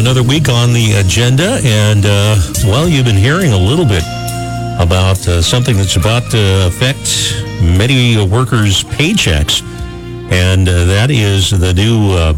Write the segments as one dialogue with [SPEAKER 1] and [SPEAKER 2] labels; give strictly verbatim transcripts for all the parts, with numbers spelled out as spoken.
[SPEAKER 1] another week on the agenda, and, uh, well, you've been hearing a little bit about uh, something that's about to affect many workers' paychecks, and uh, that is the new uh,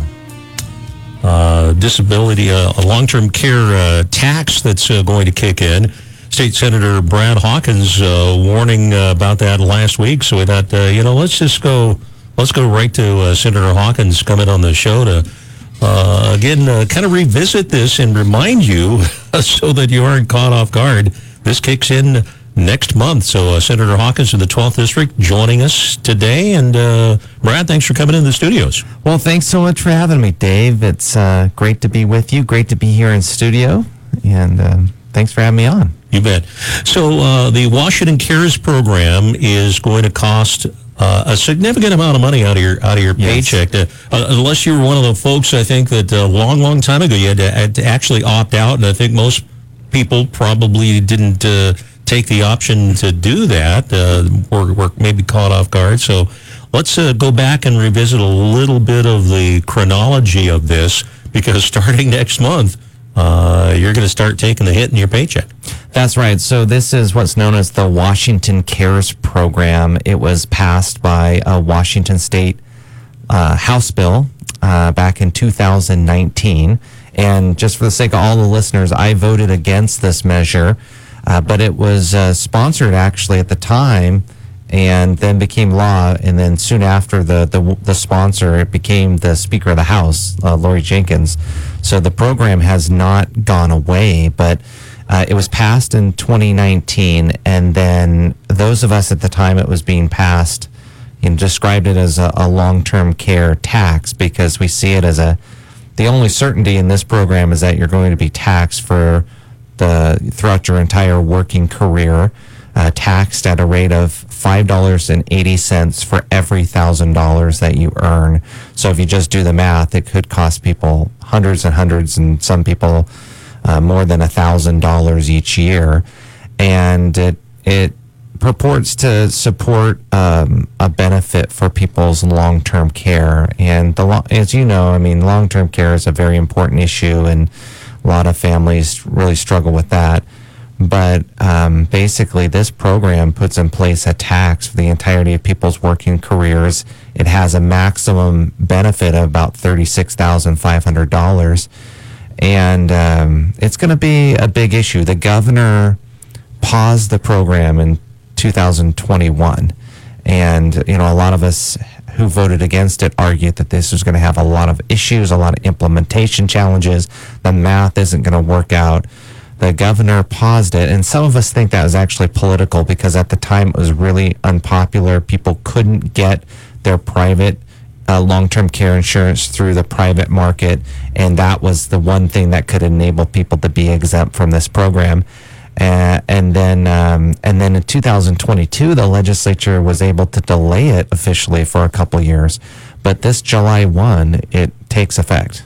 [SPEAKER 1] uh, disability, uh, long-term care uh, tax that's uh, going to kick in. State Senator Brad Hawkins uh, warning uh, about that last week, so we thought, uh, you know, let's just go, let's go right to uh, Senator Hawkins coming on the show to Uh, again, uh, kind of revisit this and remind you so that you aren't caught off guard. This kicks in next month. So uh, Senator Hawkins of the twelfth District joining us today. And uh, Brad, thanks for coming in the studios.
[SPEAKER 2] Well, thanks so much for having me, Dave. It's uh, great to be with you. Great to be here in studio. And um, thanks for having me on.
[SPEAKER 1] You bet. So uh, the Washington Cares program is going to cost Uh, a significant amount of money out of your out of your
[SPEAKER 2] Yes.
[SPEAKER 1] paycheck, to, uh, unless you were one of the folks. I think that a uh, long, long time ago you had to, had to actually opt out, and I think most people probably didn't uh, take the option to do that, uh, or were maybe caught off guard. So let's uh, go back and revisit a little bit of the chronology of this, because starting next month, uh, you're going to start taking the hit in your paycheck.
[SPEAKER 2] That's right. So this is what's known as the Washington Cares program. It was passed by a Washington State uh, House bill uh, back in two thousand nineteen. And just for the sake of all the listeners, I voted against this measure, uh, but it was uh, sponsored actually at the time and then became law. And then soon after the, the, the sponsor, it became the Speaker of the House, uh, Lori Jenkins. So the program has not gone away, but Uh, it was passed in twenty nineteen, and then those of us at the time it was being passed, you know, described it as a, a long-term care tax, because we see it as a, the only certainty in this program is that you're going to be taxed for the, throughout your entire working career, uh, taxed at a rate of five dollars and eighty cents for every one thousand dollars that you earn. So if you just do the math, it could cost people hundreds and hundreds, and some people Uh, more than a thousand dollars each year, and it it purports to support um, a benefit for people's long-term care. And the lo- as you know, I mean, long-term care is a very important issue, and a lot of families really struggle with that. But um, basically, this program puts in place a tax for the entirety of people's working careers. It has a maximum benefit of about thirty-six thousand five hundred dollars. And um, it's going to be a big issue. The governor paused the program in two thousand twenty-one. And, you know, a lot of us who voted against it argued that this was going to have a lot of issues, a lot of implementation challenges. The math isn't going to work out. The governor paused it. And some of us think that was actually political, because at the time it was really unpopular. People couldn't get their private Uh, long-term care insurance through the private market, and that was the one thing that could enable people to be exempt from this program. Uh, and then, um, and then in two thousand twenty-two, the legislature was able to delay it officially for a couple years. But this July first, it takes effect.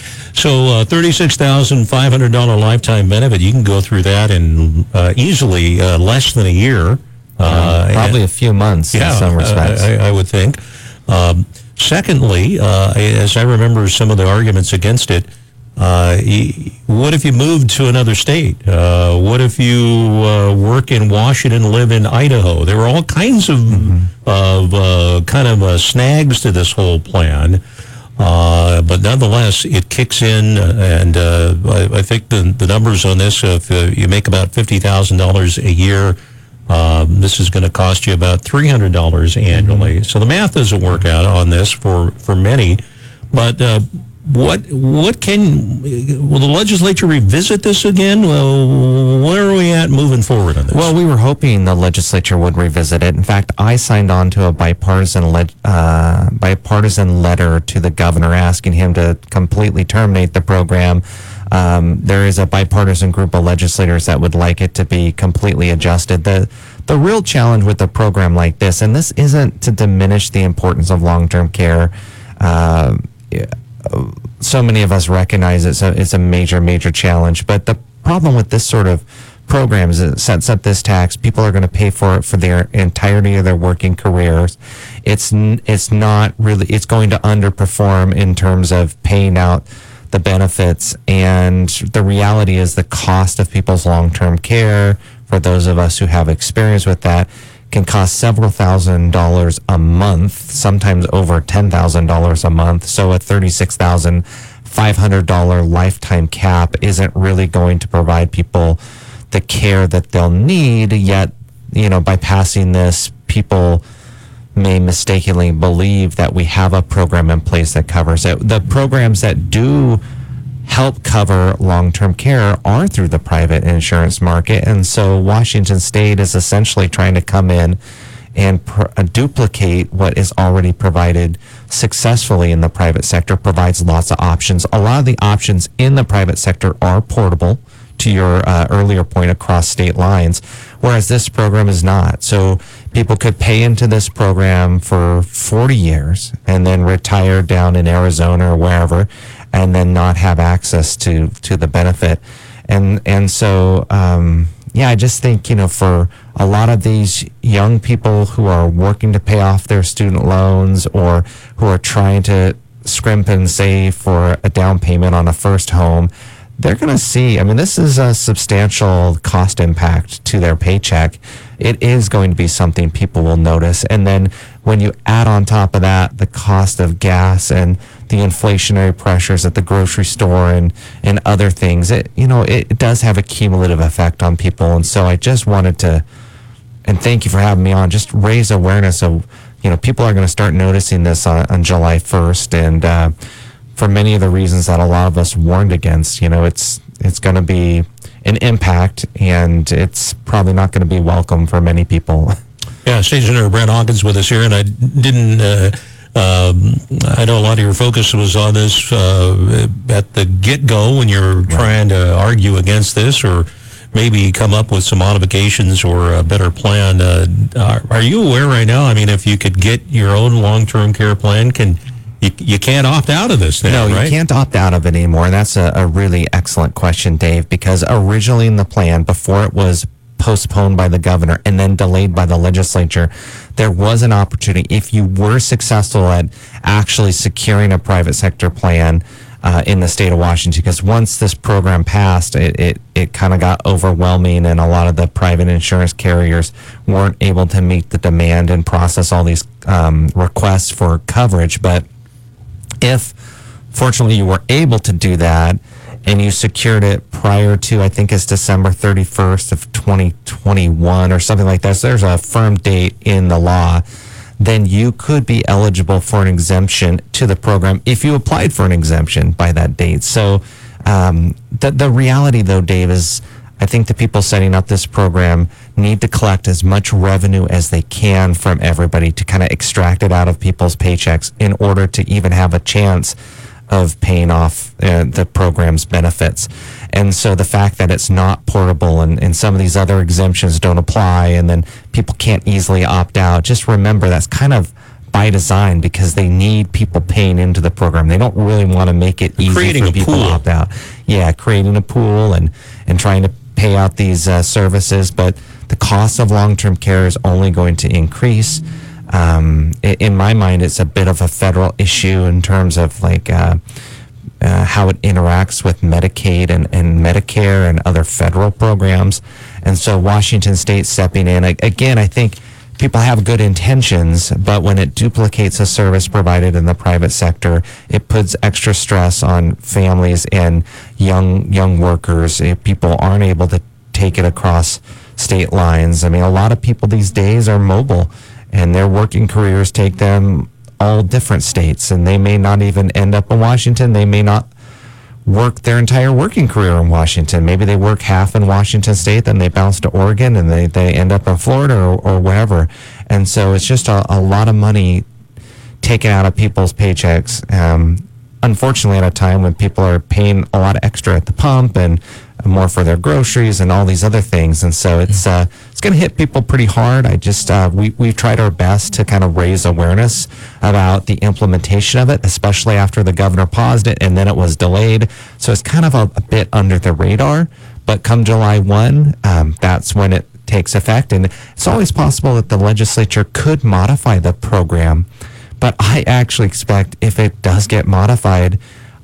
[SPEAKER 1] So uh, thirty-six thousand five hundred dollars lifetime benefit, you can go through that in uh, easily uh, less than a year. Uh,
[SPEAKER 2] um, probably
[SPEAKER 1] and,
[SPEAKER 2] a few months
[SPEAKER 1] yeah,
[SPEAKER 2] in some respects.
[SPEAKER 1] Uh, I, I would think. Um, Secondly, uh, as I remember some of the arguments against it, uh, what if you moved to another state? Uh, what if you uh, work in Washington, live in Idaho? There were all kinds of, mm-hmm. of uh, kind of uh, snags to this whole plan. Uh, but nonetheless, it kicks in, and uh, I, I think the, the numbers on this, if uh, you make about fifty thousand dollars a year, Um, this is going to cost you about three hundred dollars annually. Mm-hmm. So the math doesn't work out on this for, for many. But uh, what what can, will the legislature revisit this again? Well, where are we at moving forward on this?
[SPEAKER 2] Well, we were hoping the legislature would revisit it. In fact, I signed on to a bipartisan le- uh, bipartisan letter to the governor asking him to completely terminate the program. Um, there is a bipartisan group of legislators that would like it to be completely adjusted. The the real challenge with a program like this, and this isn't to diminish the importance of long-term care. Uh, so many of us recognize it's a, it's a major, major challenge. But the problem with this sort of program is it sets up this tax. People are going to pay for it for their entirety of their working careers. It's it's not really, it's going to underperform in terms of paying out the benefits. And the reality is the cost of people's long-term care, for those of us who have experience with that, can cost several thousand dollars a month, sometimes over ten thousand dollars a month. So a thirty-six thousand five hundred dollars lifetime cap isn't really going to provide people the care that they'll need. Yet, you know, by passing this, people may mistakenly believe that we have a program in place that covers it. The programs that do help cover long-term care are through the private insurance market. And so Washington State is essentially trying to come in and pr- uh, duplicate what is already provided successfully in the private sector, provides lots of options. A lot of the options in the private sector are portable, to your uh, earlier point, across state lines, whereas this program is not. So people could pay into this program for forty years and then retire down in Arizona or wherever, and then not have access to, to the benefit. And, and so, um, yeah, I just think, you know, for a lot of these young people who are working to pay off their student loans or who are trying to scrimp and save for a down payment on a first home, they're going to see, I mean, this is a substantial cost impact to their paycheck. It is going to be something people will notice. And then when you add on top of that the cost of gas and the inflationary pressures at the grocery store and, and other things, it, you know, it, it does have a cumulative effect on people. And so I just wanted to, and thank you for having me on, just raise awareness of, you know, people are going to start noticing this on, on July first. And, uh, for many of the reasons that a lot of us warned against, you know, it's it's going to be an impact, and it's probably not going to be welcome for many people.
[SPEAKER 1] Yeah, State Senator Brent Hawkins with us here, and I didn't, uh, um, I know a lot of your focus was on this uh, at the get-go when you're right. trying to argue against this or maybe come up with some modifications or a better plan. Uh, are, are you aware right now, I mean, if you could get your own long-term care plan, can You, you can't opt out of this now,
[SPEAKER 2] no,
[SPEAKER 1] right?
[SPEAKER 2] You can't opt out of it anymore. And that's a, a really excellent question, Dave, because originally in the plan, before it was postponed by the governor and then delayed by the legislature, there was an opportunity, if you were successful at actually securing a private sector plan uh, in the state of Washington, because once this program passed, it, it, it kind of got overwhelming, and a lot of the private insurance carriers weren't able to meet the demand and process all these um, requests for coverage. But if, fortunately, you were able to do that and you secured it prior to, I think it's December thirty-first of twenty twenty-one or something like that, so there's a firm date in the law, then you could be eligible for an exemption to the program if you applied for an exemption by that date. So um, the, the reality, though, Dave, is I think the people setting up this program need to collect as much revenue as they can from everybody to kind of extract it out of people's paychecks in order to even have a chance of paying off uh, the program's benefits. And so the fact that it's not portable and, and some of these other exemptions don't apply and then people can't easily opt out, just remember that's kind of by design because they need people paying into the program. They don't really want to make it easy
[SPEAKER 1] creating
[SPEAKER 2] for
[SPEAKER 1] a
[SPEAKER 2] people
[SPEAKER 1] pool.
[SPEAKER 2] to opt out. Yeah, creating a pool and, and trying to pay out these uh, services, but the cost of long-term care is only going to increase. Um, in my mind, it's a bit of a federal issue in terms of like uh, uh, how it interacts with Medicaid and, and Medicare and other federal programs. And so Washington State stepping in, again, I think people have good intentions, but when it duplicates a service provided in the private sector, it puts extra stress on families and young young workers. If people aren't able to take it across state lines, I mean, a lot of people these days are mobile, and their working careers take them all different states, and they may not even end up in Washington. They may not work their entire working career in Washington. Maybe they work half in Washington State, then they bounce to Oregon, and they, they end up in Florida or, or wherever. And so it's just a, a lot of money taken out of people's paychecks. Um, unfortunately, at a time when people are paying a lot extra at the pump and more for their groceries and all these other things. And so it's uh, it's going to hit people pretty hard. I just, uh, we, we've tried our best to kind of raise awareness about the implementation of it, especially after the governor paused it and then it was delayed. So it's kind of a, a bit under the radar. But come July first, um, that's when it takes effect. And it's always possible that the legislature could modify the program. But I actually expect if it does get modified,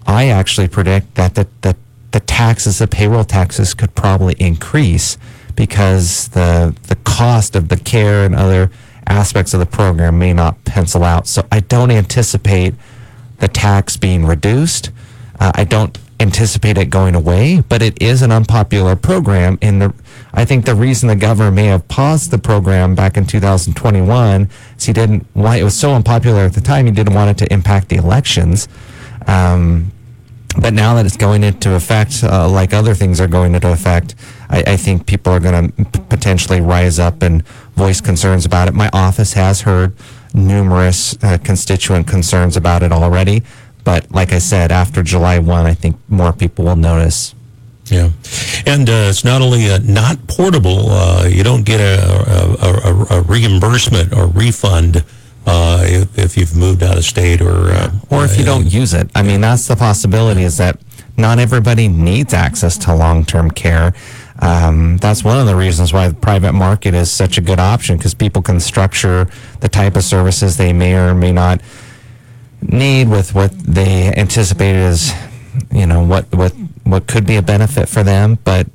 [SPEAKER 2] I actually predict that the, the, the taxes, the payroll taxes could probably increase because the the cost of the care and other aspects of the program may not pencil out. So I don't anticipate the tax being reduced. Uh, I don't anticipate it going away, but it is an unpopular program. And the, I think the reason the governor may have paused the program back in two thousand twenty-one is he didn't why it was so unpopular at the time. He didn't want it to impact the elections. Um, but now that it's going into effect, uh, like other things are going into effect, I, I think people are going to p- potentially rise up and voice concerns about it. My office has heard numerous uh, constituent concerns about it already. But like I said, after July first, I think more people will notice.
[SPEAKER 1] Yeah. And uh, it's not only uh, not portable, uh, you don't get a, a, a, a reimbursement or refund uh, if, if you've moved out of state or... Uh,
[SPEAKER 2] or if you don't use it. I mean, that's the possibility, is that not everybody needs access to long-term care. Um, that's one of the reasons why the private market is such a good option, because people can structure the type of services they may or may not need with what they anticipated as, you know, what what what could be a benefit for them. But,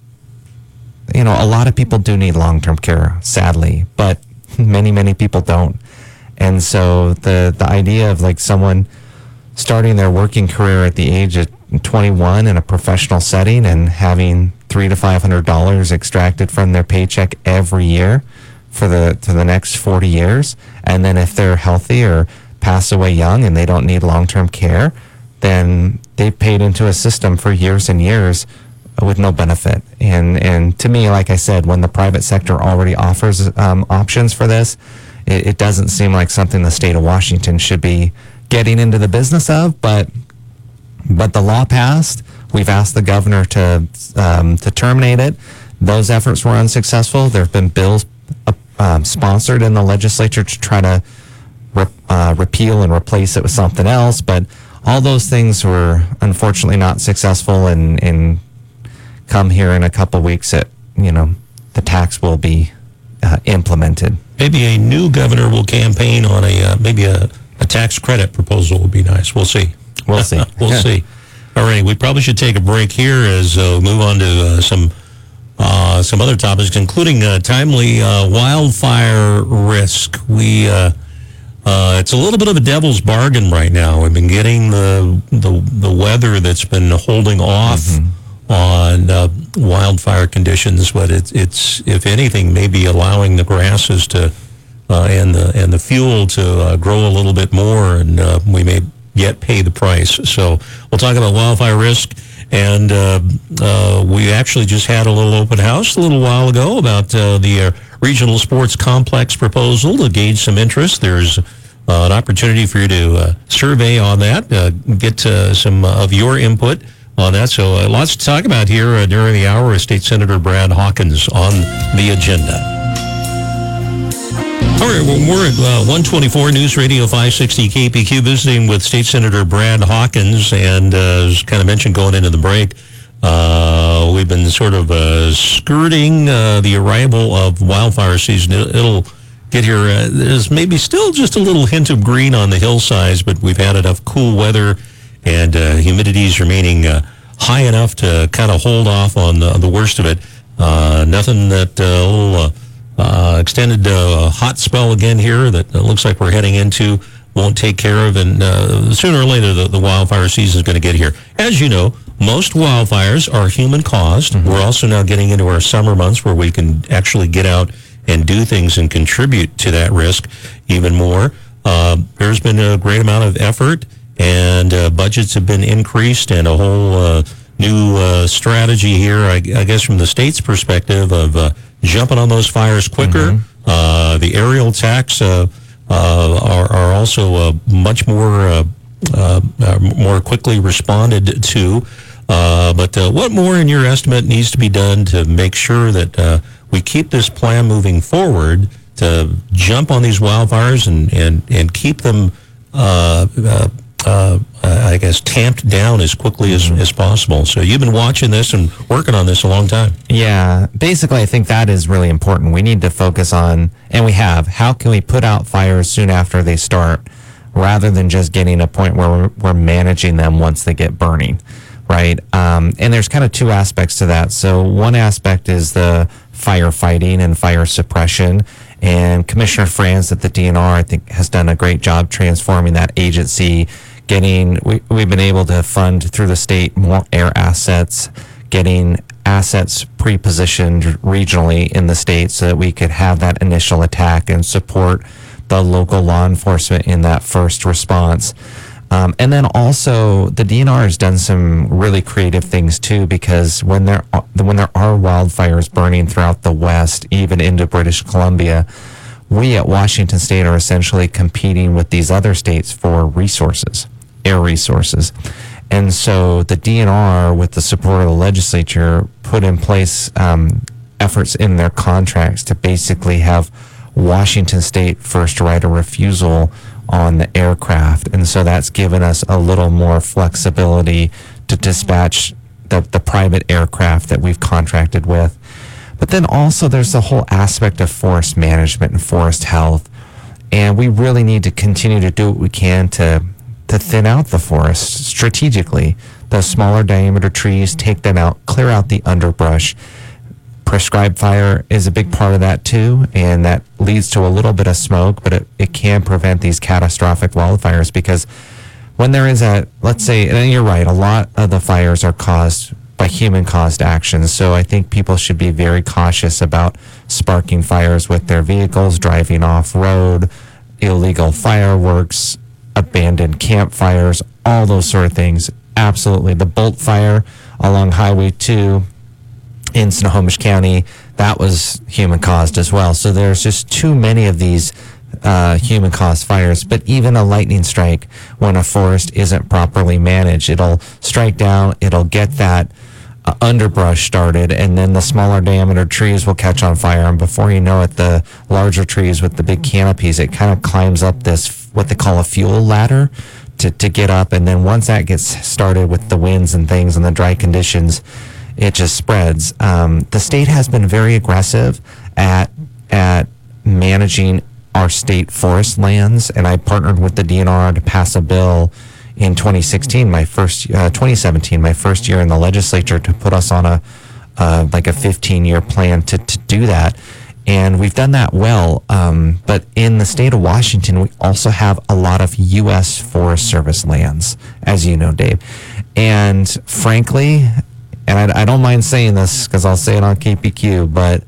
[SPEAKER 2] you know, a lot of people do need long-term care, sadly, but many many people don't. And so the the idea of like someone starting their working career at the age of twenty-one in a professional setting and having three to five hundred dollars extracted from their paycheck every year for the to the next forty years, and then if they're healthy or pass away young and they don't need long-term care, then they paid into a system for years and years with no benefit. And and to me, like I said, when the private sector already offers um, options for this, it, it doesn't seem like something the state of Washington should be getting into the business of. But but the law passed. We've asked the governor to um, to terminate it. Those efforts were unsuccessful. There have been bills uh, um, sponsored in the legislature to try to Uh, repeal and replace it with something else, but all those things were unfortunately not successful, and, and come here in a couple weeks, it, you know, the tax will be uh, implemented.
[SPEAKER 1] Maybe a new governor will campaign on a uh, maybe a, a tax credit proposal would be nice. We'll see.
[SPEAKER 2] We'll see.
[SPEAKER 1] we'll see. All right, we probably should take a break here as uh, we move on to uh, some uh, some other topics, including uh, timely uh, wildfire risk. We uh, Uh, it's a little bit of a devil's bargain right now. We've been getting the the, the weather that's been holding off mm-hmm. on uh, wildfire conditions, but it's it's if anything maybe allowing the grasses to uh, and the and the fuel to uh, grow a little bit more, and uh, we may yet pay the price. So we'll talk about wildfire risk, and uh, uh, we actually just had a little open house a little while ago about uh, the uh, regional sports complex proposal to gauge some interest. There's uh, an opportunity for you to uh, survey on that, uh, get uh, some uh, of your input on that. So uh, lots to talk about here uh, during the hour with State Senator Brad Hawkins on the agenda. All right, well, we're at uh, one twenty-four News Radio five sixty K P Q, visiting with State Senator Brad Hawkins, and uh, as kind of mentioned going into the break, Uh, we've been sort of uh, skirting uh, the arrival of wildfire season. It'll, it'll get here. Uh, there's maybe still just a little hint of green on the hillsides, but we've had enough cool weather, and uh, humidity's remaining uh, high enough to kind of hold off on the, the worst of it. Uh, nothing that uh, little uh, uh, extended uh, hot spell again here that uh, looks like we're heading into won't take care of, and uh, sooner or later the, the wildfire season is going to get here. As you know, most wildfires are human-caused. Mm-hmm. We're also now getting into our summer months where we can actually get out and do things and contribute to that risk even more. Uh, there's been a great amount of effort, and uh, budgets have been increased, and a whole uh, new uh, strategy here, I, I guess from the state's perspective, of uh, jumping on those fires quicker. Mm-hmm. Uh, the aerial attacks uh, uh, are, are also uh, much more uh, uh, uh, more quickly responded to. Uh, but uh, what more, in your estimate, needs to be done to make sure that uh, we keep this plan moving forward to jump on these wildfires and, and, and keep them, uh, uh, uh, I guess, tamped down as quickly as, as possible? So you've been watching this and working on this a long time.
[SPEAKER 2] Yeah, basically, I think that is really important. We need to focus on, and we have, how can we put out fires soon after they start? rather than just getting a point where we're, we're managing them once they get burning, right? Um, and there's kind of two aspects to that. So one aspect is the firefighting and fire suppression. And Commissioner Franz at the D N R, I think, has done a great job transforming that agency, getting, we, we've been able to fund through the state more air assets, getting assets pre-positioned regionally in the state so that we could have that initial attack and support the local law enforcement in that first response. Um, and then also the D N R has done some really creative things too, because when there are, when there are wildfires burning throughout the West, even into British Columbia, we at Washington State are essentially competing with these other states for resources, air resources. And so the D N R, with the support of the legislature, put in place um, efforts in their contracts to basically have Washington State first right of refusal on the aircraft. And so that's given us a little more flexibility to dispatch the, the private aircraft that we've contracted with. But then also there's the whole aspect of forest management and forest health. And we really need to continue to do what we can to to thin out the forest strategically. The smaller diameter trees, take them out, clear out the underbrush. Prescribed fire is a big part of that too, and that leads to a little bit of smoke, but it, it can prevent these catastrophic wildfires, because when there is a, let's say, and you're right, a lot of the fires are caused by human-caused actions, so I think people should be very cautious about sparking fires with their vehicles, driving off-road, illegal fireworks, abandoned campfires, all those sort of things. Absolutely. The Bolt fire along Highway two in Snohomish County, that was human-caused as well. So there's just too many of these uh, human-caused fires. But even a lightning strike, when a forest isn't properly managed, it'll strike down, it'll get that uh, underbrush started, and then the smaller diameter trees will catch on fire. And before you know it, the larger trees with the big canopies, it kind of climbs up this, what they call a fuel ladder, to, to get up. And then once that gets started with the winds and things and the dry conditions, it just spreads. Um, the state has been very aggressive at at managing our state forest lands, and I partnered with the D N R to pass a bill in twenty sixteen, my first uh, twenty seventeen, my first year in the legislature, to put us on a uh, like a fifteen year plan to to do that. And we've done that well. Um, but in the state of Washington, we also have a lot of U S Forest Service lands, as you know, Dave. And frankly, and I, I don't mind saying this because I'll say it on K P Q, but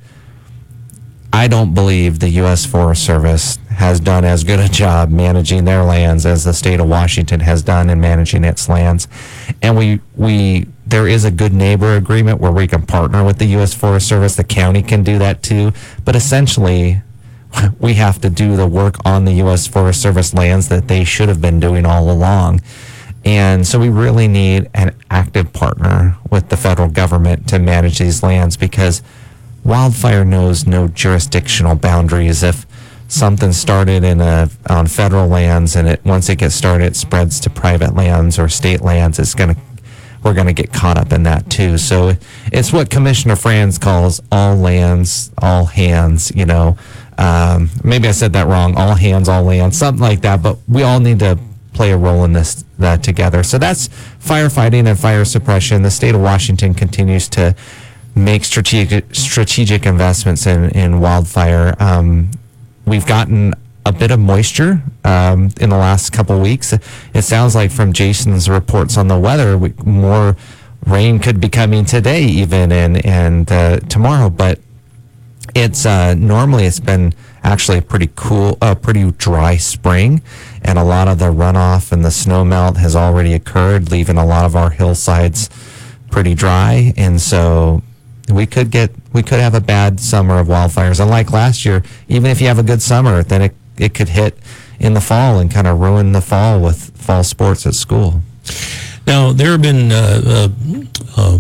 [SPEAKER 2] I don't believe the U S Forest Service has done as good a job managing their lands as the state of Washington has done in managing its lands. And we we there is a good neighbor agreement where we can partner with the U S Forest Service. The county can do that too. But essentially, we have to do the work on the U S Forest Service lands that they should have been doing all along. And so we really need an active partner with the federal government to manage these lands, because wildfire knows no jurisdictional boundaries. If something started in a on federal lands and it once it gets started, it spreads to private lands or state lands, it's gonna we're gonna get caught up in that too. So it's what Commissioner Franz calls all lands, all hands. You know, um, maybe I said that wrong. All hands, all lands, something like that. But we all need to play a role in this that together. So that's firefighting and fire suppression. The state of Washington continues to make strategic strategic investments in in wildfire. Um, we've gotten a bit of moisture um, in the last couple of weeks. It sounds like from Jason's reports on the weather, we, more rain could be coming today, even and and uh, tomorrow. But it's uh, normally it's been actually a pretty cool, a uh, pretty dry spring, and a lot of the runoff and the snow melt has already occurred, leaving a lot of our hillsides pretty dry. And so we could get, we could have a bad summer of wildfires. Unlike last year, even if you have a good summer, then it, it could hit in the fall and kind of ruin the fall with fall sports at school.
[SPEAKER 1] Now, there have been, uh, uh, uh,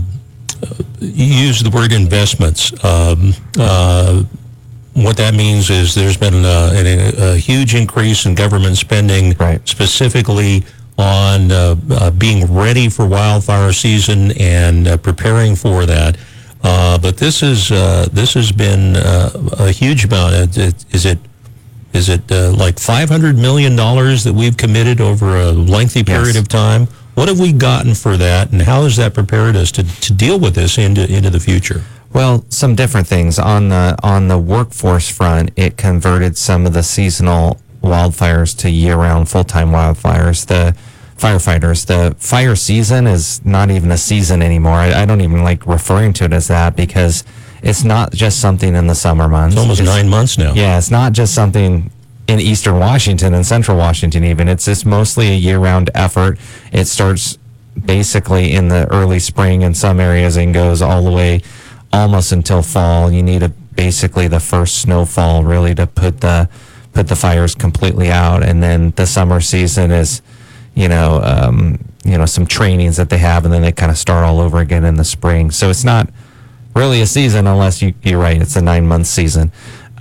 [SPEAKER 1] you use the word investments. Um, uh, What that means is there's been uh, a, a huge increase in government spending,
[SPEAKER 2] right,
[SPEAKER 1] specifically on uh, uh, being ready for wildfire season and uh, preparing for that. Uh, but this is uh, this has been uh, a huge amount. Is it is it uh, like five hundred million dollars that we've committed over a lengthy period
[SPEAKER 2] Yes.
[SPEAKER 1] of time? What have we gotten for that, and how has that prepared us to, to deal with this into into the future?
[SPEAKER 2] Well, some different things. On the on the workforce front, it converted some of the seasonal wildfires to year-round full-time wildfires. The firefighters, the fire season is not even a season anymore. I, I don't even like referring to it as that because it's not just something in the summer months.
[SPEAKER 1] It's almost nine months now.
[SPEAKER 2] Yeah, it's not just something in eastern Washington and central Washington even. It's just mostly a year-round effort. It starts basically in the early spring in some areas and goes all the way almost until fall. You need a, basically the first snowfall really to put the put the fires completely out, and then the summer season is, you know, um, you know, some trainings that they have, and then they kind of start all over again in the spring. So it's not really a season unless you, you're right, it's a nine-month season.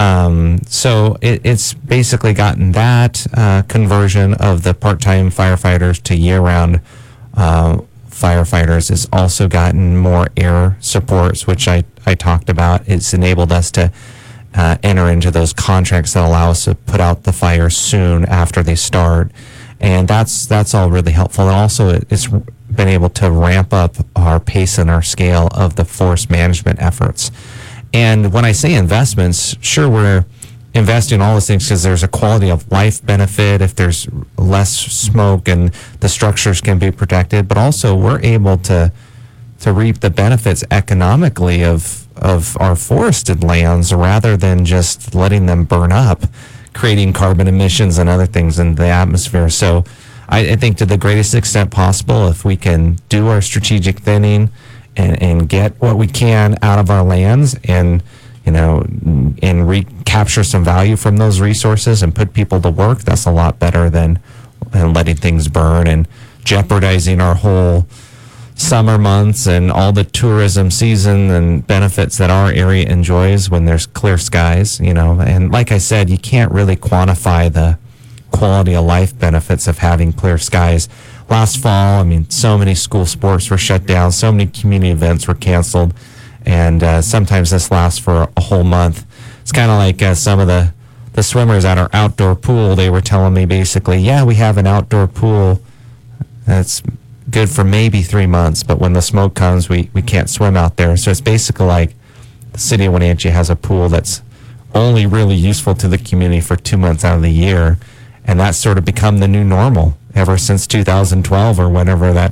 [SPEAKER 2] Um, so it, it's basically gotten that uh, conversion of the part-time firefighters to year-round uh, firefighters. It's also gotten more air supports, which I, I talked about. It's enabled us to uh, enter into those contracts that allow us to put out the fires soon after they start. And that's that's all really helpful. And also it, it's been able to ramp up our pace and our scale of the forest management efforts. And when I say investments, sure, we're investing in all those things because there's a quality of life benefit if there's less smoke and the structures can be protected. But also we're able to to reap the benefits economically of of our forested lands rather than just letting them burn up, creating carbon emissions and other things in the atmosphere. So I, I think to the greatest extent possible, if we can do our strategic thinning and, and get what we can out of our lands and, you know, and recapture some value from those resources and put people to work, that's a lot better than, than letting things burn and jeopardizing our whole summer months and all the tourism season and benefits that our area enjoys when there's clear skies, you know. And like I said, you can't really quantify the quality of life benefits of having clear skies. Last fall, I mean, so many school sports were shut down, so many community events were canceled, and uh, sometimes this lasts for a whole month. It's kind of like uh, some of the, the swimmers at our outdoor pool, they were telling me basically, yeah, we have an outdoor pool that's good for maybe three months, but when the smoke comes, we, we can't swim out there. So it's basically like the city of Wenatchee has a pool that's only really useful to the community for two months out of the year, and that's sort of become the new normal ever since two thousand twelve or whenever that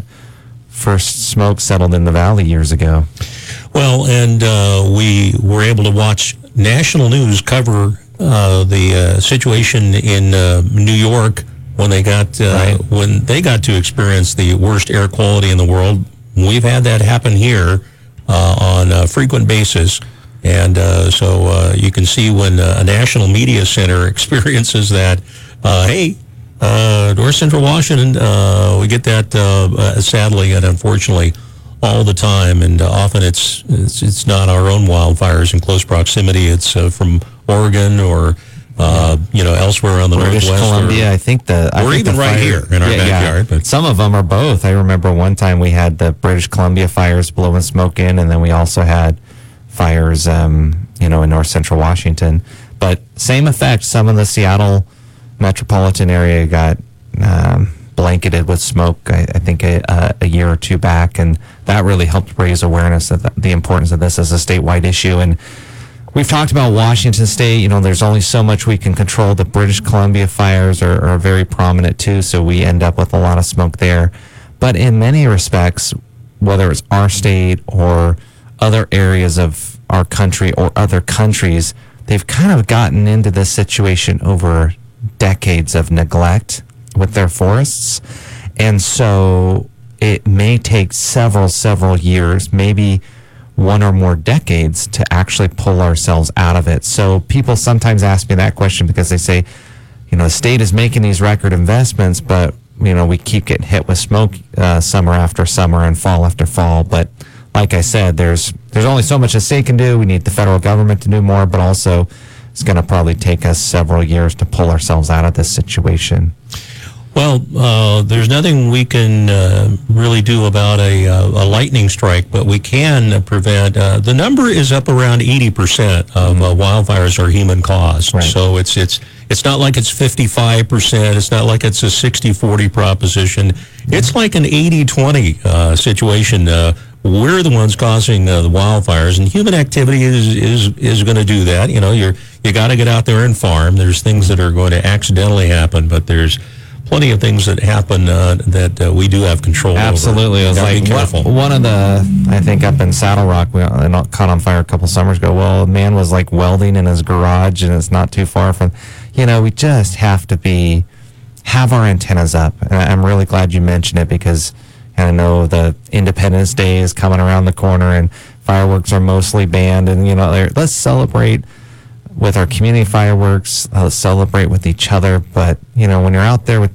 [SPEAKER 2] first smoke settled in the valley years ago.
[SPEAKER 1] Well, and uh, we were able to watch national news cover uh, the uh, situation in uh, New York when they got uh,
[SPEAKER 2] Right.
[SPEAKER 1] when they got to experience the worst air quality in the world. We've had that happen here uh, on a frequent basis, and uh, so uh, you can see when uh, a national media center experiences that. Uh, hey, uh, North Central Washington, uh, we get that uh, uh, sadly and unfortunately all the time, and uh, often it's, it's it's not our own wildfires in close proximity. It's uh, from Oregon or uh, you know, elsewhere on the
[SPEAKER 2] British
[SPEAKER 1] Northwest.
[SPEAKER 2] Columbia,
[SPEAKER 1] or,
[SPEAKER 2] I think the I
[SPEAKER 1] or
[SPEAKER 2] think
[SPEAKER 1] even
[SPEAKER 2] the
[SPEAKER 1] right
[SPEAKER 2] fire-
[SPEAKER 1] here in our backyard. But
[SPEAKER 2] some of them are both. I remember one time we had the British Columbia fires blowing smoke in, and then we also had fires, um, you know, in North Central Washington. But same effect. Some of the Seattle metropolitan area got um, blanketed with smoke, I, I think, a, uh, a year or two back, and that really helped raise awareness of the, the importance of this as a statewide issue. And we've talked about Washington State. You know, there's only so much we can control. The British Columbia fires are, are very prominent too, so we end up with a lot of smoke there. But in many respects, whether it's our state or other areas of our country or other countries, they've kind of gotten into this situation over decades of neglect with their forests. And so it may take several, several years, maybe one or more decades to actually pull ourselves out of it. So people sometimes ask me that question because they say, you know, the state is making these record investments, but, you know, we keep getting hit with smoke uh, summer after summer and fall after fall. But like I said, there's there's only so much the state can do. We need the federal government to do more, but also it's going to probably take us several years to pull ourselves out of this situation.
[SPEAKER 1] Well, uh, there's nothing we can uh, really do about a, uh, a lightning strike, but we can prevent. Uh, the number is up around eighty percent of uh, wildfires are human caused.
[SPEAKER 2] Right.
[SPEAKER 1] So it's it's it's not like it's fifty-five percent. It's not like it's a sixty forty proposition. It's like an eighty twenty uh, situation. Uh, we're the ones causing uh, the wildfires, and human activity is is is going to do that. You know, you're you got to get out there and farm. There's things that are going to accidentally happen, but there's plenty of things that happen uh, that uh, we do have control
[SPEAKER 2] Absolutely.
[SPEAKER 1] over.
[SPEAKER 2] Absolutely. It was like one, one of the, I think up in Saddle Rock, we caught on fire a couple summers ago. Well, a man was like welding in his garage, and it's not too far from, you know, we just have to be, have our antennas up. And I'm really glad you mentioned it, because I know the Independence Day is coming around the corner and fireworks are mostly banned. And, you know, let's celebrate with our community fireworks, uh, celebrate with each other. But, you know, when you're out there with,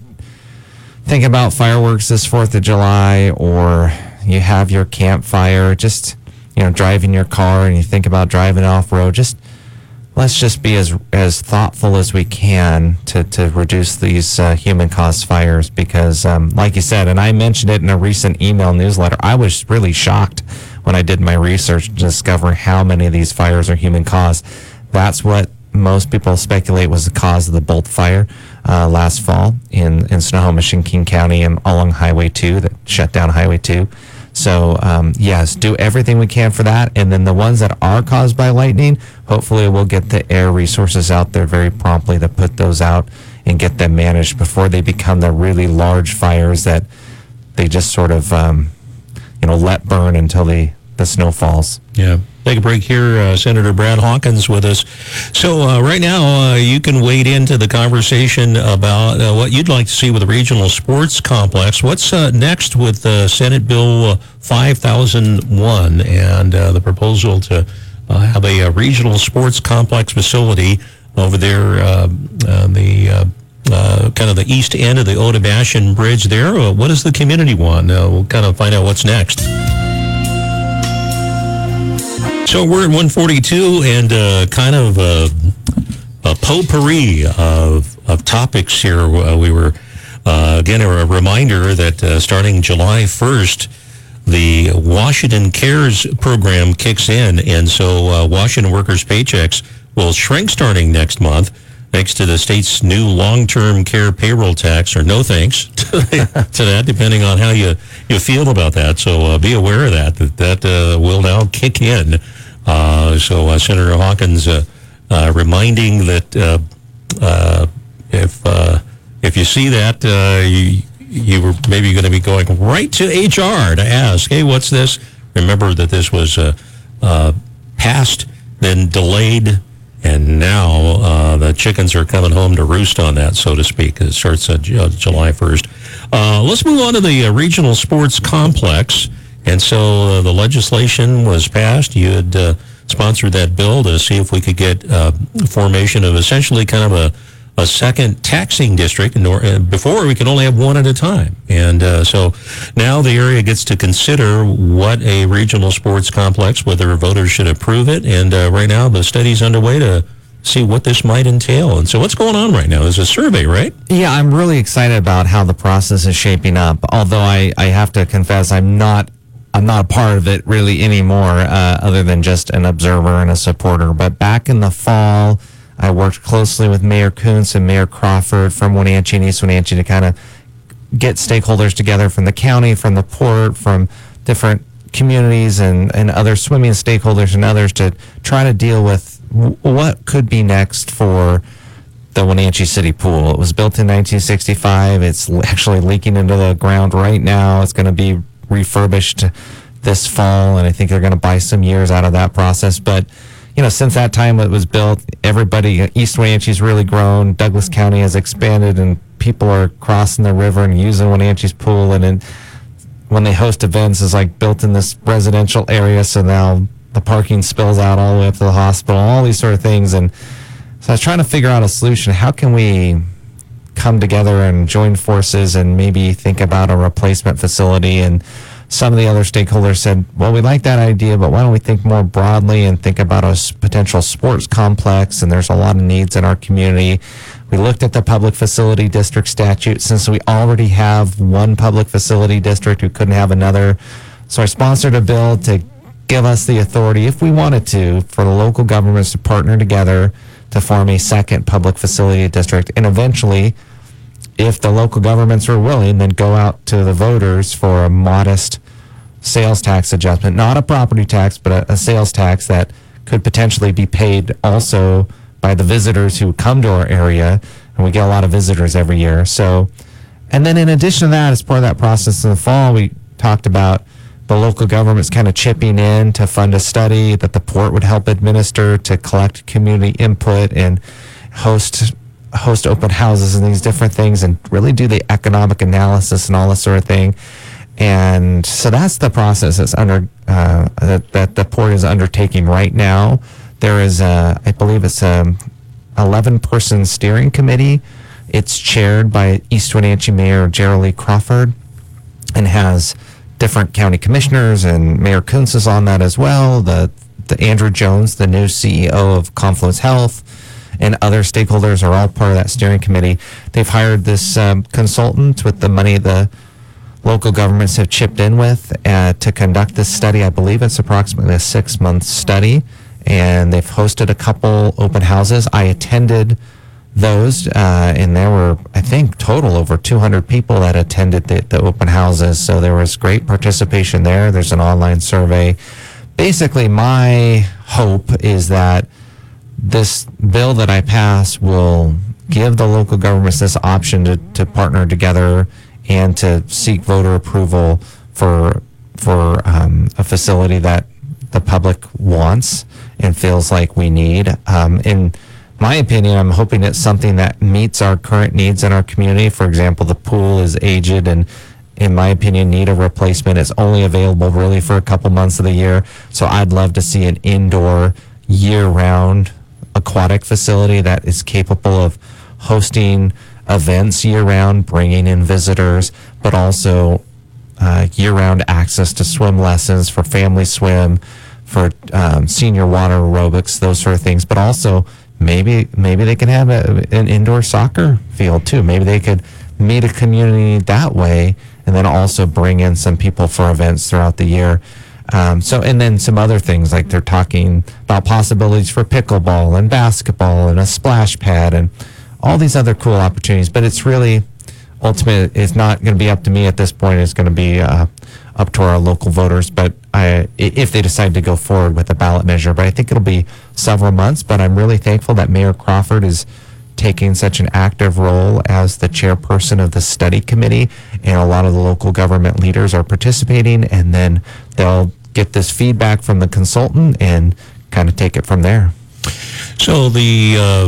[SPEAKER 2] think about fireworks this fourth of July, or you have your campfire, just, you know, driving your car and you think about driving off-road, just, let's just be as as thoughtful as we can to, to reduce these uh, human-caused fires, because, um, like you said, and I mentioned it in a recent email newsletter, I was really shocked when I did my research to discover how many of these fires are human-caused. That's what most people speculate was the cause of the Bolt fire uh, last fall in, in Snohomish, King County, and along Highway two that shut down Highway two. So, um, yes, do everything we can for that. And then the ones that are caused by lightning, hopefully we'll get the air resources out there very promptly to put those out and get them managed before they become the really large fires that they just sort of, um, you know, let burn until the, the snow falls.
[SPEAKER 1] Yeah. Take a break here. Uh, Senator Brad Hawkins with us. So uh, right now, uh, you can wade into the conversation about uh, what you'd like to see with the regional sports complex. What's uh, next with uh, Senate Bill uh, five thousand one and uh, the proposal to uh, have a, a regional sports complex facility over there, uh, uh, the uh, uh, kind of the east end of the Otabashan Bridge there? Uh, what does the community want? Uh, we'll kind of find out what's next. So we're at one forty-two, and uh, kind of a, a potpourri of, of topics here. Uh, we were, uh, again, a reminder that uh, starting July first, the Washington Cares program kicks in, and so uh, Washington workers' paychecks will shrink starting next month, thanks to the state's new long-term care payroll tax, or no thanks to that, depending on how you, you feel about that. So uh, be aware of that, that that uh, will now kick in. Uh, so uh, Senator Hawkins uh, uh, reminding that uh, uh, if uh, if you see that, uh, you, you were maybe going to be going right to H R to ask, hey, what's this? Remember that this was uh, uh, passed, then delayed, and now uh, the chickens are coming home to roost on that, so to speak. It starts uh, July first. Uh, let's move on to the uh, regional sports complex. And so uh, the legislation was passed. You had uh, sponsored that bill to see if we could get uh, formation of essentially kind of a, a second taxing district. And uh, before, we could only have one at a time. And uh, so now the area gets to consider what a regional sports complex, whether voters should approve it. And uh, right now, the study's underway to see what this might entail. And so what's going on right now? There's a survey, right?
[SPEAKER 2] Yeah, I'm really excited about how the process is shaping up. Although I, I have to confess, I'm not I'm not a part of it really anymore, uh, other than just an observer and a supporter. But back in the fall, I worked closely with Mayor Kuntz and Mayor Crawford from Wenatchee and East Wenatchee to kind of get stakeholders together from the county, from the port, from different communities and, and other swimming stakeholders and others to try to deal with w- what could be next for the Wenatchee City Pool. It was built in nineteen sixty-five. It's actually leaking into the ground right now. It's going to be refurbished this fall, and I think they're going to buy some years out of that process. But, you know, since that time it was built, everybody, East Wenatchee's really grown. Douglas County has expanded, and people are crossing the river and using Wenatchee's pool. And then when they host events, it's like built in this residential area, so now the parking spills out all the way up to the hospital, all these sort of things. And so I was trying to figure out a solution. How can we come together and join forces and maybe think about a replacement facility? And some of the other stakeholders said, well, we like that idea, but why don't we think more broadly and think about a potential sports complex? And there's a lot of needs in our community. We looked at the public facility district statute. Since we already have one public facility district, we couldn't have another. So I sponsored a bill to give us the authority, if we wanted to, for the local governments to partner together to form a second public facility district. And eventually, if the local governments are willing, then go out to the voters for a modest sales tax adjustment, not a property tax, but a, a sales tax that could potentially be paid also by the visitors who come to our area. And we get a lot of visitors every year. So, and then in addition to that, as part of that process in the fall, we talked about the local governments kind of chipping in to fund a study that the port would help administer to collect community input and host host open houses and these different things and really do the economic analysis and all this sort of thing. And so that's the process that's under uh, that, that the port is undertaking right now. There is a, I believe it's a eleven person steering committee. It's chaired by East Wenatchee Mayor Gerald Lee Crawford and has different county commissioners, and Mayor Kuntz is on that as well. The, the Andrew Jones, the new C E O of Confluence Health, and other stakeholders are all part of that steering committee. They've hired this um, consultant with the money the local governments have chipped in with uh, to conduct this study. I believe it's approximately a six-month study, and they've hosted a couple open houses. I attended those, uh, and there were, I think, total over two hundred people that attended the, the open houses. So there was great participation there. There's an online survey. Basically, my hope is that this bill that I pass will give the local governments this option to, to partner together and to seek voter approval for for um, a facility that the public wants and feels like we need. Um, in my opinion, I'm hoping it's something that meets our current needs in our community. For example, the pool is aged and, in my opinion, need a replacement. It's only available really for a couple months of the year. So I'd love to see an indoor, year-round aquatic facility that is capable of hosting events year-round, bringing in visitors, but also uh, year-round access to swim lessons for family swim, for um, senior water aerobics, those sort of things. But also maybe maybe they can have a, an indoor soccer field too. Maybe they could meet a community that way, and then also bring in some people for events throughout the year. Um, so, and then some other things, like they're talking about possibilities for pickleball and basketball and a splash pad and all these other cool opportunities. But it's really, ultimately, it's not going to be up to me at this point. It's going to be uh, up to our local voters. But I, if they decide to go forward with a ballot measure, but I think it'll be several months. But I'm really thankful that Mayor Crawford is taking such an active role as the chairperson of the study committee, and a lot of the local government leaders are participating, and then they'll get this feedback from the consultant and kind of take it from there.
[SPEAKER 1] So the uh,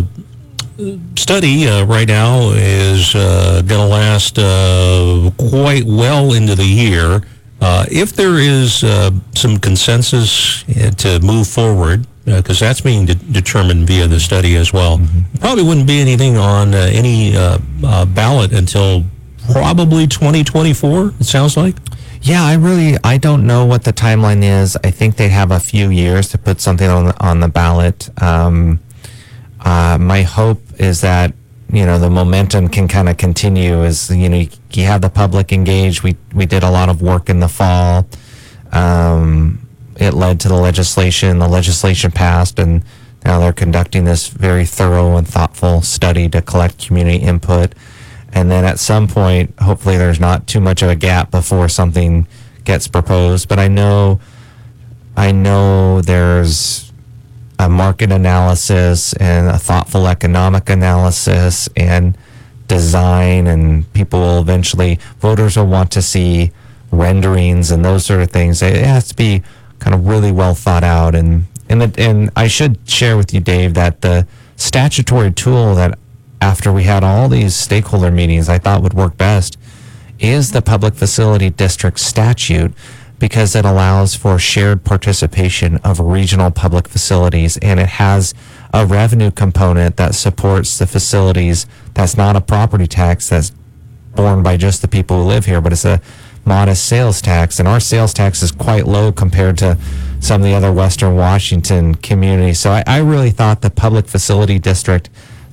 [SPEAKER 1] study uh, right now is uh, going to last uh, quite well into the year. Uh, if there is uh, some consensus uh, to move forward, because uh, that's being de- determined via the study as well, mm-hmm. probably wouldn't be anything on uh, any uh, uh, ballot until probably twenty twenty-four, it sounds like.
[SPEAKER 2] Yeah, I really, I don't know what the timeline is. I think they have a few years to put something on the, on the ballot. Um, uh, my hope is that, you know, the momentum can kind of continue as, you know, you, you have the public engaged. We, we did a lot of work in the fall. Um, it led to the legislation. The legislation passed, and now they're conducting this very thorough and thoughtful study to collect community input. And then at some point, hopefully there's not too much of a gap before something gets proposed. But I know, I know there's a market analysis and a thoughtful economic analysis and design, and people will eventually, voters will want to see renderings and those sort of things. It has to be kind of really well thought out. And, and, the, and I should share with you, Dave, that the statutory tool that after we had all these stakeholder meetings, I thought would work best, is the Public Facility District statute, because it allows for shared participation of regional public facilities, and it has a revenue component that supports the facilities. That's not a property tax that's borne by just the people who live here, but it's a modest sales tax, and our sales tax is quite low compared to some of the other Western Washington communities. So I, I really thought the Public Facility District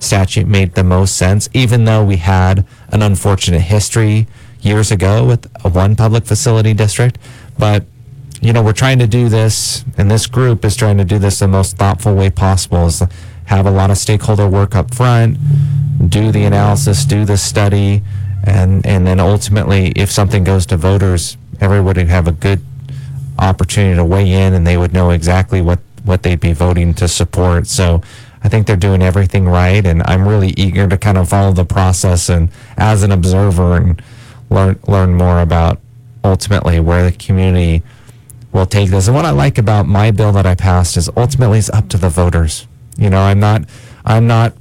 [SPEAKER 2] statute made the most sense, even though we had an unfortunate history years ago with a one public facility district. But, you know, we're trying to do this, and this group is trying to do this the most thoughtful way possible, is have a lot of stakeholder work up front, do the analysis, do the study, and, and then ultimately, if something goes to voters, everybody would have a good opportunity to weigh in, and they would know exactly what, what they'd be voting to support. So I think they're doing everything right, and I'm really eager to kind of follow the process and as an observer and learn learn more about ultimately where the community will take this. And what I like about my bill that I passed is ultimately it's up to the voters. You know, I'm not, I'm not,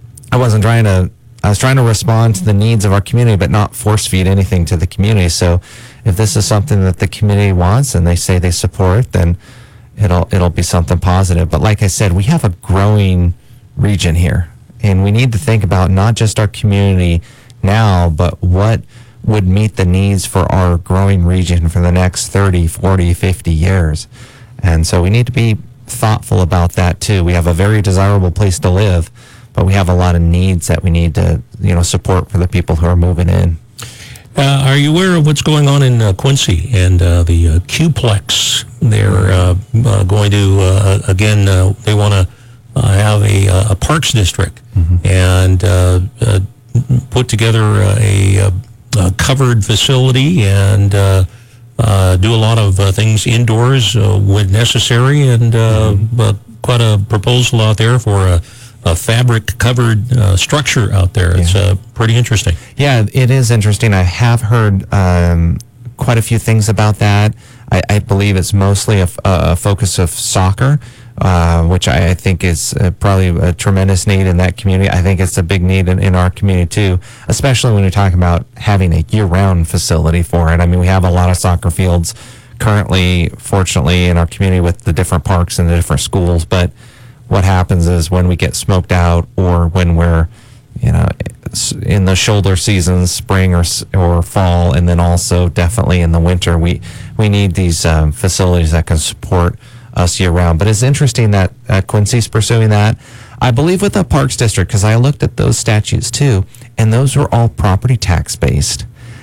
[SPEAKER 2] I wasn't trying to, I was trying to respond to the needs of our community, but not force feed anything to the community. So if this is something that the community wants and they say they support, then it'll, it'll be something positive. But like I said, we have a growing region here, and we need to think about not just our community now, but what would meet the needs for our growing region for the next thirty, forty, fifty years. And so we need to be thoughtful about that too. We have a very desirable place to live, but we have a lot of needs that we need to, you know, support for the people who are moving in.
[SPEAKER 1] Uh, are you aware of what's going on in uh, Quincy and uh, the uh, Q-Plex? They're uh, uh, going to, uh, again, uh, they want to uh, have a, a parks district mm-hmm. and uh, uh, put together a, a Uh, covered facility and uh, uh, do a lot of uh, things indoors uh, when necessary, and uh, mm-hmm. uh, quite a proposal out there for a, a fabric covered uh, structure out there. Yeah. It's uh, pretty interesting.
[SPEAKER 2] Yeah, it is interesting. I have heard um, quite a few things about that. I, I believe it's mostly a, f- a focus of soccer, uh, which I, I think is uh, probably a tremendous need in that community. I think it's a big need in, in our community too, especially when you're talking about having a year-round facility for it. I mean, we have a lot of soccer fields currently, fortunately, in our community with the different parks and the different schools. But what happens is when we get smoked out, or when we're, you know, in the shoulder seasons, spring or or fall, and then also definitely in the winter, we we need these um, facilities that can support us year round. But it's interesting that uh, Quincy's pursuing that. I believe with the Parks District, because I looked at those statutes too, and those were all property tax based.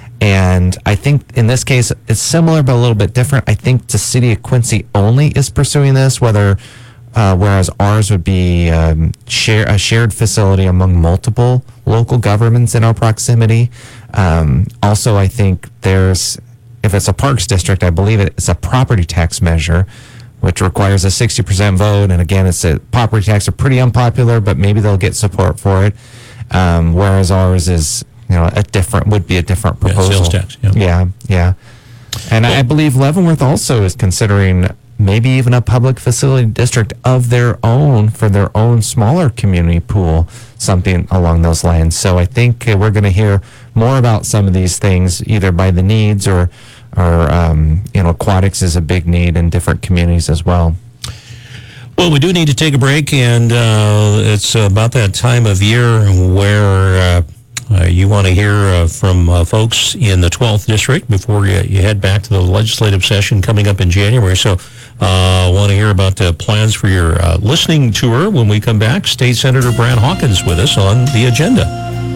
[SPEAKER 2] And I think in this case, it's similar but a little bit different. I think the city of Quincy only is pursuing this, whether uh, whereas ours would be um, share, a shared facility among multiple local governments in our proximity. Um, also, I think there's, if it's a Parks District, I believe it's a property tax measure, which requires a sixty percent vote. And again, it's a property tax are pretty unpopular, but maybe they'll get support for it. Um, whereas ours is, you know, a different, would be a different proposal.
[SPEAKER 1] Yeah, sales tax, yeah.
[SPEAKER 2] Yeah, yeah. And well, I believe Leavenworth also is considering maybe even a public facility district of their own for their own smaller community pool, something along those lines. So I think uh, we're going to hear more about some of these things, either by the needs or or, um, you know, aquatics is a big need in different communities as well.
[SPEAKER 1] Well, we do need to take a break, and uh, it's about that time of year where uh, uh, you want to hear uh, from uh, folks in the twelfth District before you, you head back to the legislative session coming up in January. So I uh, want to hear about uh, plans for your uh, listening tour when we come back. State Senator Brad Hawkins with us on the agenda.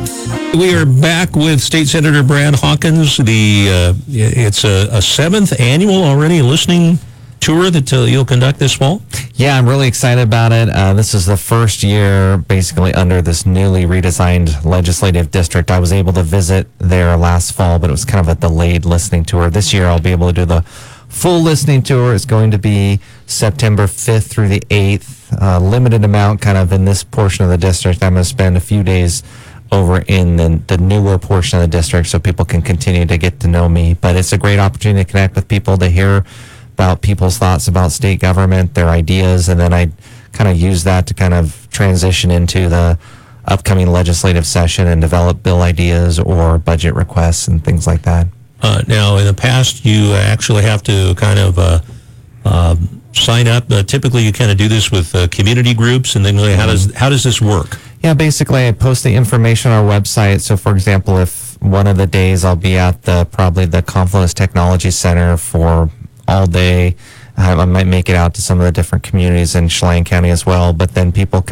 [SPEAKER 1] We are back with State Senator Brad Hawkins. The uh, it's a, a seventh annual already listening tour that uh, you'll conduct this fall.
[SPEAKER 2] Yeah, I'm really excited about it. Uh, this is the first year basically under this newly redesigned legislative district. I was able to visit there last fall, but it was kind of a delayed listening tour. This year I'll be able to do the full listening tour. It's going to be September fifth through the eighth. Uh, limited amount kind of in this portion of the district. I'm going to spend a few days over in the, the newer portion of the district so people can continue to get to know me. But it's a great opportunity to connect with people, to hear about people's thoughts about state government, their ideas, and then I kind of use that to kind of transition into the upcoming legislative session and develop bill ideas or budget requests and things like that.
[SPEAKER 1] Uh, now, in the past, you actually have to kind of uh, uh, sign up. Uh, typically, you kind of do this with uh, community groups, and then how does how does this work?
[SPEAKER 2] Yeah, basically, I post the information on our website. So, for example, if one of the days I'll be at the probably the Confluence Technology Center for all day, uh, I might make it out to some of the different communities in Chelan County as well. But then people can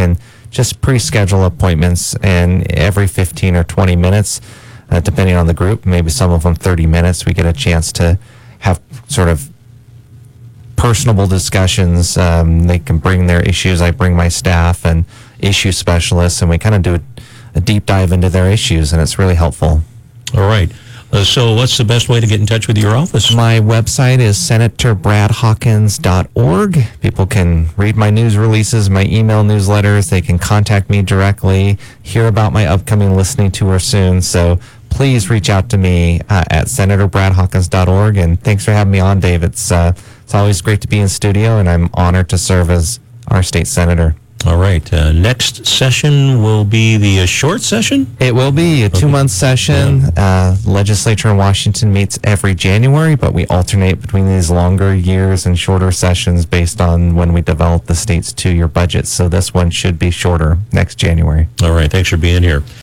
[SPEAKER 2] just pre-schedule appointments, and every fifteen or twenty minutes, uh, depending on the group, maybe some of them thirty minutes, we get a chance to have sort of personable discussions. Um, they can bring their issues. I bring my staff and issue specialists, and we kind of do a, a deep dive into their issues, and it's really helpful.
[SPEAKER 1] All right. Uh, so what's the best way to get in touch with your office?
[SPEAKER 2] My website is senator brad hawkins dot org. People can read my news releases, my email newsletters. They can contact me directly, hear about my upcoming listening tour soon. So please reach out to me uh, at senator brad hawkins dot org. And thanks for having me on, Dave. It's, uh, it's always great to be in studio, and I'm honored to serve as our state senator.
[SPEAKER 1] All right. Uh, next session will be the uh, short session?
[SPEAKER 2] It will be a two-month session. Uh, legislature in Washington meets every January, but we alternate between these longer years and shorter sessions based on when we develop the state's two-year budget. So this one should be shorter next January.
[SPEAKER 1] All right. Thanks for being here.